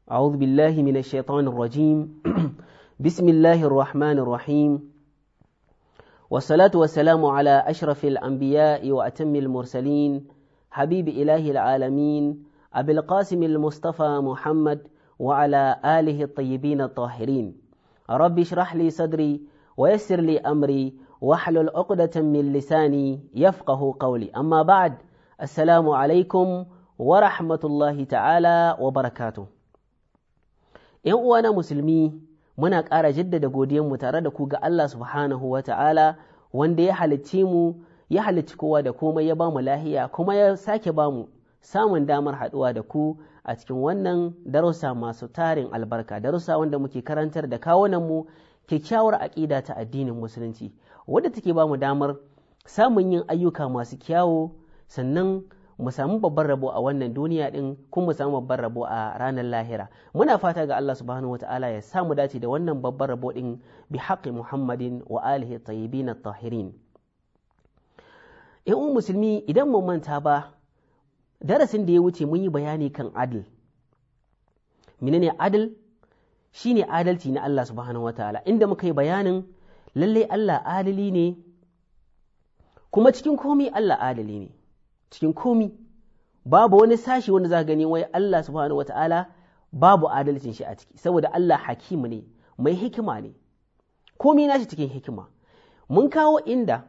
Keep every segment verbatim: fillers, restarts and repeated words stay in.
أعوذ بالله من الشيطان الرجيم بسم الله الرحمن الرحيم والصلاة والسلام على أشرف الأنبياء وأتم المرسلين حبيب إله العالمين أبي القاسم المصطفى محمد وعلى آله الطيبين الطاهرين رب اشرح لي صدري ويسر لي أمري واحلل عقدة من لساني يفقه قولي أما بعد السلام عليكم ورحمة الله تعالى وبركاته. ‘Yan uwana musulmi, muna ƙara jaddada godiyanmu tare da ku ga Allah subhanahu wa ta'ala wanda ya halicce mu, ya halicci kowa da komai ya ba mu lahiya, kuma ya sake ba mu samun damar haɗuwa da ku a cikin wannan darussa masu tarin albarka, darussa wanda muke karantar da kawunanmu kyakkyawar aƙida ta addinin musulunci, wadda take ba mu damar samun yin ayyuka masu kyawu, sannan mu samu babban rabo a wannan duniya din, kuma mu samu babban rabo a ranar lahira. Muna fata ga Allah subhanahu wata'ala ya samu dace da wannan babban rabo din bi haqqi Muhammadin wa alihi tayyibin at-tahirin. In musulmi, idan mun manta ba, darasin da ya wuce mun yi bayani kan adl. Menene adl? Shine adalci na Allah subhanahu wata'ala, inda muka yi bayanin lalle Allah adali ne, kuma cikin komai Allah adali ne. Cikin komi babu wani sashi wanda za gani wai Allah subhanahu wata'ala babu adalcin shi a ciki, saboda Allah hakimu ne, mai hikima ne, komi nashi cikin hikima. Mun kawo inda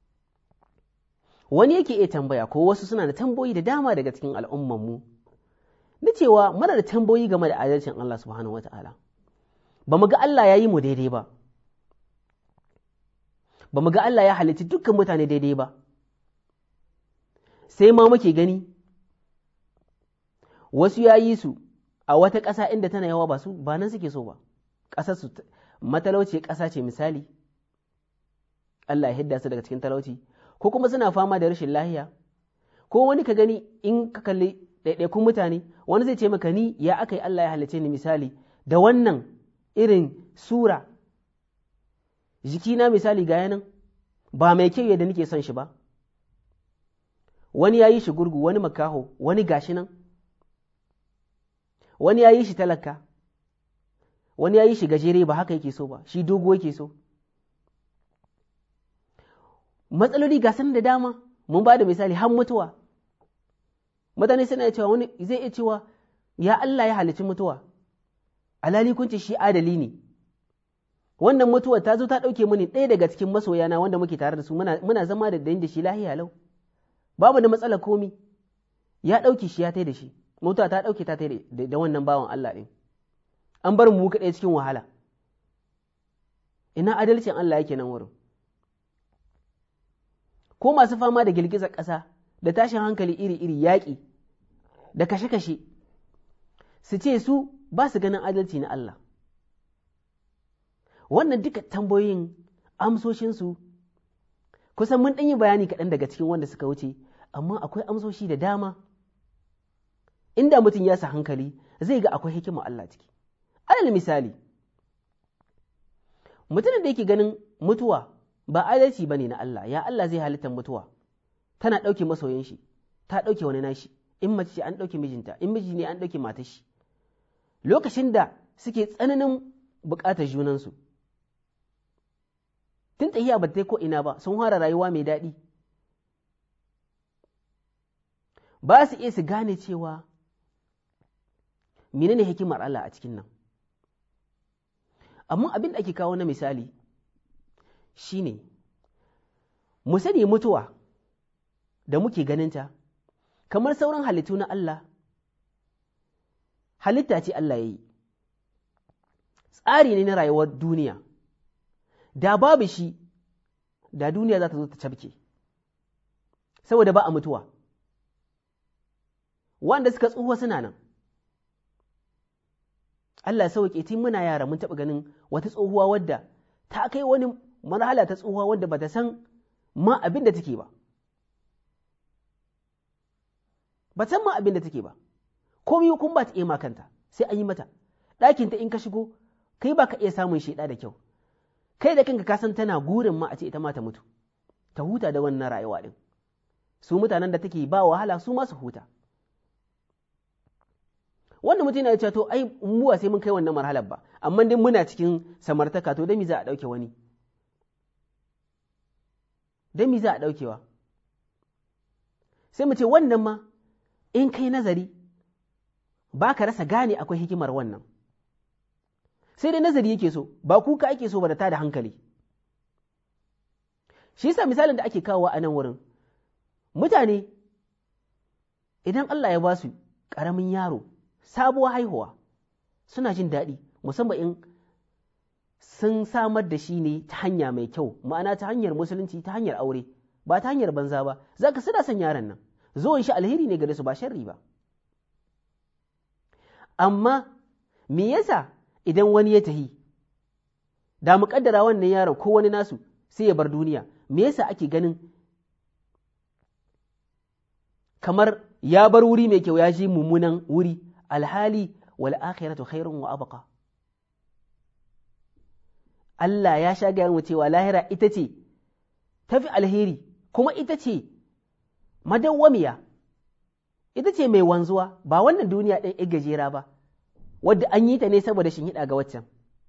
wani yake iya tambaya, ko wasu suna da tamboyi da dama daga cikin al'ummanmu na cewa muna da tamboyi game da adalcin Allah subhanahu wata'ala. Ba mu ga Allah ya yi mu daidai ba, ba mu ga Allah ya halitta dukkan mutane daidai ba, sai ma muke gani wasu ya yi su a wata ƙasa inda tana yawa ba su ba nan suke so ba, ƙasarsu matalauci ƙasa ce misali, Allah ya hidda su daga cikin talauci, ko kuma suna fama da rashin lahiya, ko wani ka gani in ka kalli ɗaiɗaikun mutane, wani zai ce maka ni ya aka yi Allah ya halice ni misali da wannan irin sura, jikina misali ga yanan ba mai kyau yadda nake son shi ba. Wani ya yi shi gurgu, wani makaho, wani gashi nan, wani ya yi shi talaka, wani ya yi shi gajere ba haka yake so ba, shi dogo yake so. Matsaloli ga da dama, mun ba da misali har mutuwa. Mutane suna cewa wani zai iya cewa ya Allah ya halicci mutuwa, alhali kun ce shi adali ne. Wannan mutuwa ta zo ta ɗauke mini ɗaya daga cikin masoyana wanda muke tare da su, muna, muna zama da da shi lahiya lau. Babu da matsala komi, ya ɗauki shi ya tai da shi, mutuwa ta ɗauke ta tai da wannan bawan Allah ɗin, an bar mu kaɗai cikin wahala. Ina adalcin Allah yake nan wurin? Ko masu fama da girgizar ƙasa da tashin hankali iri-iri, yaƙi da kashe-kashe, su ce su ba su ganin adalci na Allah. Wannan duka tambayoyin amsoshinsu kusan mun ɗan yi bayani kaɗan daga cikin wanda suka wuce, amma akwai amsoshi da dama. Inda mutum ya sa hankali zai ga akwai hikima Allah ciki. Alal misali, mutumin da yake ganin mutuwa ba adalci ba ne na Allah, ya Allah zai halittar mutuwa, tana ɗauke masoyin shi, ta ɗauke wani nashi, in mace ce an ɗauke mijinta, in miji ne an ɗauke matar shi, lokacin da suke tsananin buƙatar junansu. Tun tahiya ba ta ko ina ba, sun fara rayuwa mai daɗi, ba su iya su gane cewa menene hikimar Allah a cikin nan. Amma abin da ake kawo na misali shine mu sani mutuwa da muke ganinta kamar sauran halittu na Allah, halitta ce Allah ya yi, tsari ne na rayuwar duniya. Da babu shi, da duniya za ta zo ta cabke, saboda ba a mutuwa. Wanda suka tsuhuwa suna nan. Allah ya sauke, tun muna yara mun taɓa ganin wata tsohuwa wadda ta kai wani marhala ta tsohuwa wadda ba ta san ma abin da take ba. Ba san ma abin da take ba. Komai kun ba ta iya makanta, sai an yi mata. Ɗakinta in ka shigo, kai ba ka iya samun shaida da kyau. Kai da kanka ka san tana gurin ma a ce ita ma ta mutu, ta huta da wannan rayuwa ɗin. Su mutanen da take ba wahala su ma su huta. wannan mutum yana cewa to ai mu sai mun kai wannan marhalar ba, amma dai muna cikin samartaka, to da mi za a dauke wani, da mi za a daukewa? Sai mu ce wannan ma in kai nazari ba ka rasa gane akwai hikimar wannan, sai dai nazari yake so, ba kuka ake so ba da ta da hankali. Shi yasa misalin da ake kawo a nan wurin, mutane idan Allah ya ba su ƙaramin yaro, sabuwar haihuwa, suna jin daɗi, musamman in sun samar da shi ne ta hanya mai kyau, ma'ana ta hanyar musulunci, ta hanyar aure, ba ta hanyar banza ba, za ka suna son yaron nan, zuwan shi alheri ne gare su ba sharri ba. Amma me yasa idan wani ya tahi, da muƙaddara wannan yaron ko wani nasu sai ya bar duniya, me yasa ake ganin kamar ya bar wuri mai kyau ya ji mummunan wuri, alhali wal akhiratu khairun wa abqa? Allah ya sha gaya mu cewa lahira ita ce tafi alheri, kuma ita ce madawwamiya, ita ce mai wanzuwa, ba wannan duniya ɗin gajera ba, wadda an yi ta ne saboda shin hida ga waccan.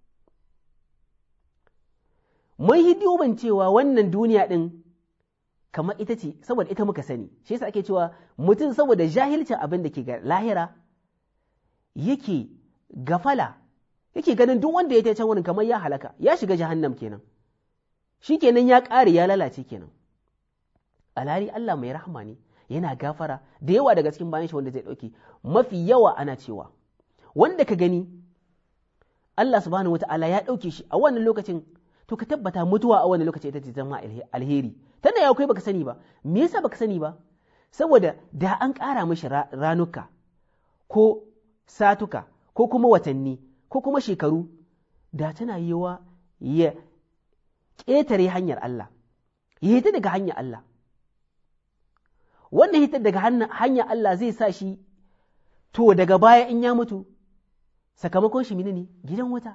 Mun yi duban cewa wannan duniya ɗin kamar ita ce, saboda ita muka sani, shi yasa ake cewa mutum saboda jahilcin abin da ke ga lahira yake gafala, yake ganin duk wanda ya ta can wurin kamar ya halaka, ya shiga jahannam kenan, shi kenan ya ƙare ya lalace kenan. Alhali Allah mai rahama ne, yana gafara da yawa daga cikin bayan shi wanda zai ɗauki. Mafi yawa ana cewa wanda ka gani Allah subhanahu wata'ala ya ɗauke shi a wannan lokacin, to ka tabbata mutuwa a wannan lokacin ita ce zama alheri. Tana ya kai baka sani ba, me yasa baka sani ba? Saboda da an ƙara mishi ranuka ko satuka ko kuma watanni ko kuma shekaru, da tana yiwa ya ƙetare hanyar Allah, ya hita daga hanyar Allah. Wannan hita daga hanyar Allah zai sa shi, to daga baya in ya mutu, sakamakon shi ne gidan wuta.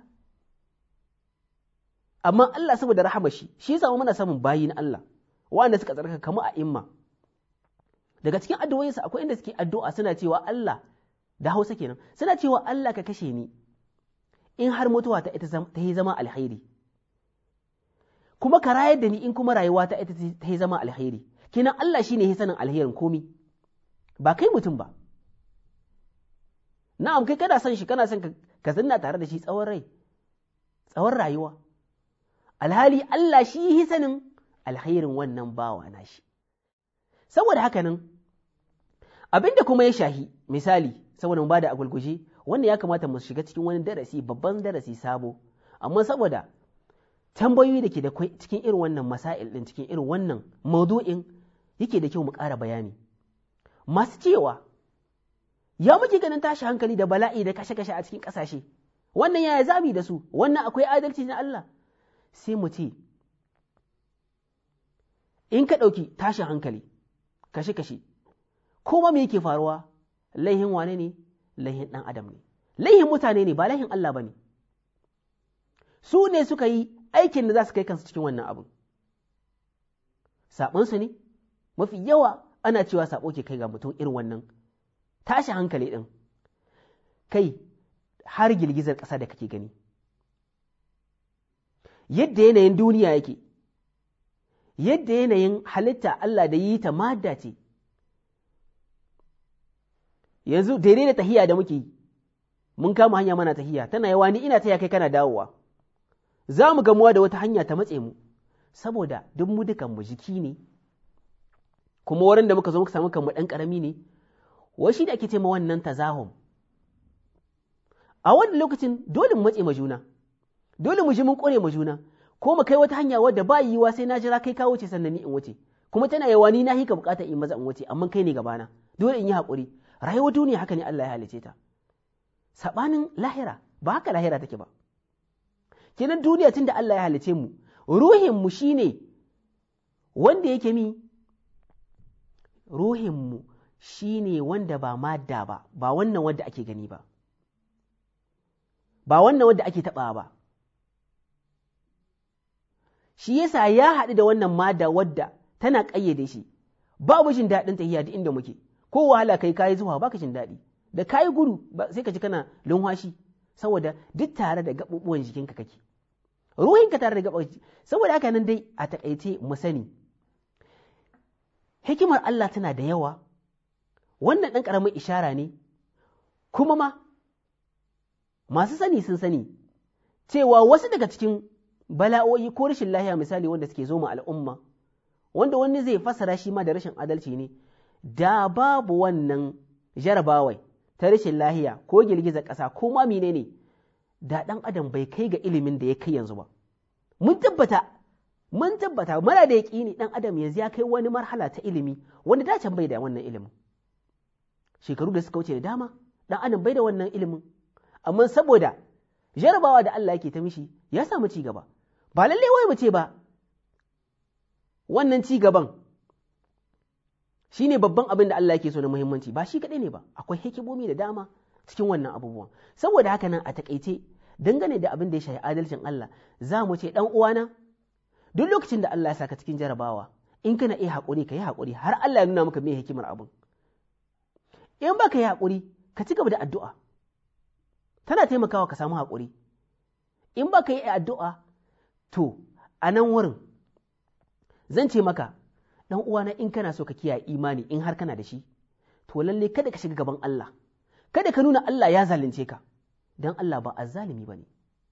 Amma Allah saboda rahama shi, shi yasa muna samun bayi na Allah, wanda suka tsarkaka kamar a imma. Daga cikin addu'o'insa akwai inda suke addu'a suna cewa Allah, da Hausa kenan, suna cewa Allah ka kashe ni in har mutuwa ta ita ta yi zama alkhairi, kuma ka rayar da ni in kuma rayuwa ta ita ta yi zama alkhairi. Kenan Allah shine ya sanin alherin komi, ba kai mutum ba. Na'am, kai kana son shi, kana son ka zanna tare da shi tsawon rai, tsawon rayuwa, alhali Allah shi yi sanin alkhairin wannan bawa na shi. Saboda haka nan, abinda kuma ya shahi misali, saboda mu bada a gulguje, wanda ya kamata mu shiga cikin wani darasi, babban darasi sabo, amma saboda tambayoyi da ke da cikin irin wannan masail din, cikin irin wannan maudu'in, yake da kyau mu ƙara bayani. Masu cewa ya muke ganin tashi hankali da bala'i da kashe-kashe a cikin ƙasashe, wannan yaya zami da su, wannan akwai adalci na Allah? Sai mu ce, in ka ɗauki tashin hankali, kashe-kashe, kuma me yake faruwa, laihin wane ne? Laihin ɗan adam ne, laihin mutane ne, ba laihin Allah ba ne. Su ne suka yi aikin da za su kai kansu cikin wannan abin. Saɓonsu ne, mafi yawa ana cewa saɓo ke kai ga mutum irin wannan tashi hankali ɗin, kai har girgizar ƙasa da kake gani, yadda yanayin duniya yake, yadda yanayin halitta Allah da yi ta madda ce. Yanzu daidai da tahiya da muke yi, mun kama hanya mana tahiya, tana yawa ni ina taya kai kana dawowa, za mu gamuwa da wata hanya ta matse mu, saboda duk mu dukan mu jiki ne, kuma wurin da muka zo muka samu kanmu ɗan ƙarami ne, wai shi da ake ce ma wannan tazahum. A wannan lokacin dole mu matse ma juna, dole mu ji mun ƙure ma juna, ko mu kai wata hanya wadda ba yiwuwa sai na jira kai ka wuce sannan ni in wuce, kuma tana yawa ni na hika bukatar in maza in wuce, amma kai ne gabana, dole in yi haƙuri. Rayuwar duniya haka ne Allah ya halice ta, saɓanin lahira ba haka lahira take ba. Kenan duniya tun da Allah ya halice mu, ruhinmu shi ne wanda yake mi, ruhinmu shi ne wanda ba madda ba, ba wannan wanda ake gani ba, ba wannan wanda ake taɓa ba. Shi yasa ya haɗu da wannan madda wadda tana ƙayyade shi, babu jin daɗin tahiya duk inda muke, ko wahala kai kayi zuwa baka jin daɗi, da kayi gudu sai ka ji kana lunwashi saboda duk tare da gaɓuɓuwan jikinka kake ruhinka tare da gaɓuɓuwan saboda haka nan dai a takaice mu sani hikimar Allah tana da yawa wannan ɗan ƙaramin ishara ne kuma ma masu sani sun sani cewa wasu daga cikin bala'o'i ko rashin lahiya misali wanda suke zo ma al'umma wanda wani zai fassara shi ma da rashin adalci ne da babu wannan jarabawai ta rashin lahiya ko girgizar ƙasa ko ma menene da ɗan adam bai kai ga ilimin da ya kai yanzu ba mun tabbata mun tabbata mara da yaƙini ɗan adam yanzu ya kai wani marhala ta ilimi wanda da can bai da wannan ilimin shekaru da suka wuce da dama ɗan adam bai da wannan ilimin amma saboda jarabawa da Allah yake ta mishi ya samu ci gaba ba lalle wai mu ce ba wannan ci gaban shine babban abin da Allah yake so na muhimmanci ba shi kadai ne ba akwai hikimomi da dama cikin wannan abubuwan saboda haka nan a takaice dangane da abin da ya shafi adalcin Allah za mu ce dan uwana duk lokacin da Allah ya saka cikin jarabawa in kana iya haƙuri ka yi haƙuri har Allah ya nuna maka me hikimar abin in baka yi haƙuri ka ci gaba da addu'a tana taimakawa ka samu haƙuri in baka yi addu'a to a nan wurin zan ce maka dan uwana in kana so ka kiyaye imani in har kana da shi to lalle kada ka shiga gaban Allah kada ka nuna Allah ya zalunce ka dan Allah ba azzalimi bane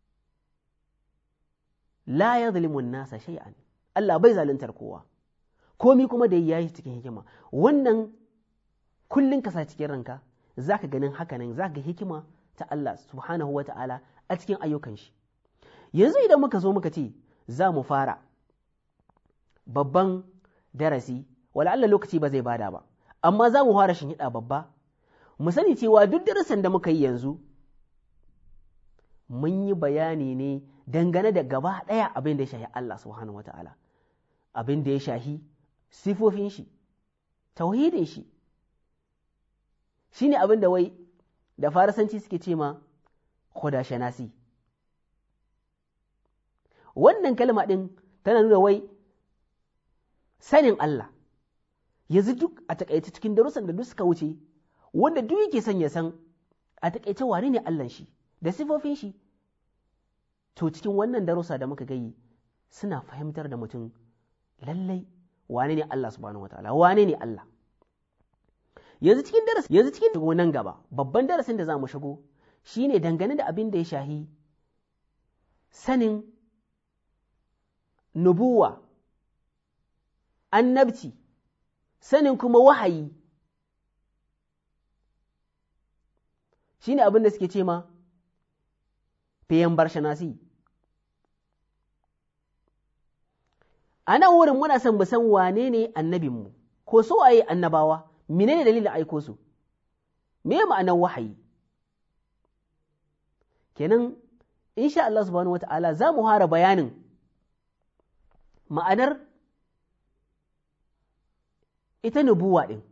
la yadhlimu an-nasa shay'an Allah bai zaluntar kowa komi kuma da yayi cikin hikima wannan kullun ka sa cikin ranka zaka ganin haka nan zaka ga hikima ta Allah subhanahu wata'ala a cikin ayyukan shi yanzu idan muka zo muka ce za mu fara babban darasi wala Allah lokaci ba zai bada ba amma za mu fara shinhiɗa babba mu sani cewa duk darasin da muka yi yanzu mun yi bayani ne dangane da gaba ɗaya abin da ya shahi Allah subhanahu wata'ala abin da ya shahi sifofin shi tauhidin shi shine abin da wai da farisanci suke ce ma khuda shanasi wannan kalma ɗin tana nuna wai sanin Allah yanzu duk a takaice cikin darussan da duk suka wuce wanda duk yake son ya san a takaice wane ne Allah shi da sifofin shi to cikin wannan darussa da muka gayi suna fahimtar da mutum lallai wane ne Allah subhanahu wataala wane ne Allah yanzu cikin darasi yanzu cikin nan gaba babban darasin da za mu shigo shine dangane da abin da ya shahi sanin nubuwa annabci sanin kuma wahayi shine abin da suke ce ma fiyan barshanasi a nan wurin muna son mu san wane ne annabinmu ko so waye annabawa menene dalilin aiko su me ma'anar wahayi kenan insha Allah subhanahu wata'ala za mu fara bayanin ma'anar ita nubuwa ɗin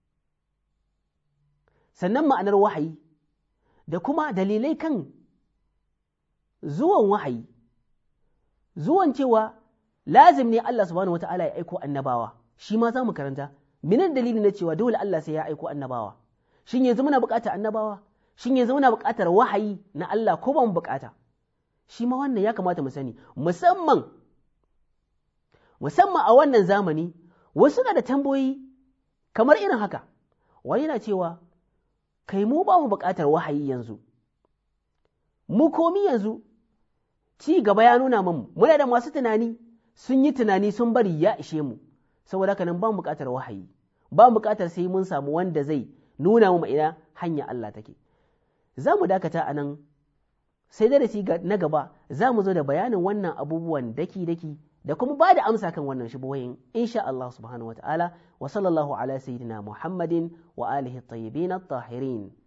sannan ma'anar wahayi da kuma dalilai kan zuwan wahayi zuwan cewa lazim ne Allah subhanahu wata'ala ya aiko annabawa shi ma za mu karanta minan dalili na cewa dole Allah sai ya aiko annabawa shin yanzu muna buƙatar annabawa shin yanzu muna buƙatar wahayi na Allah ko ba mu buƙata shi ma wannan ya kamata mu sani musamman musamman a wannan zamani wasu na da tambayoyi kamar irin haka wani na cewa kai mu ba mu buƙatar wahayi yanzu mu komi yanzu ci gaba ya nuna mu muna da masu tunani sun yi tunani sun bari ya ishe mu saboda haka nan ba mu buƙatar wahayi ba mu buƙatar sai mun samu wanda zai nuna mu ina hanya Allah take za mu dakata a nan sai darasi na gaba za mu zo da bayanin wannan abubuwan daki-daki da kuma ba da amsa kan wannan shubuhoyin insha Allah subhanahu wa ta'ala wa sallallahu ala sayyidina Muhammadin wa alihi at-tayyibin at-tahirin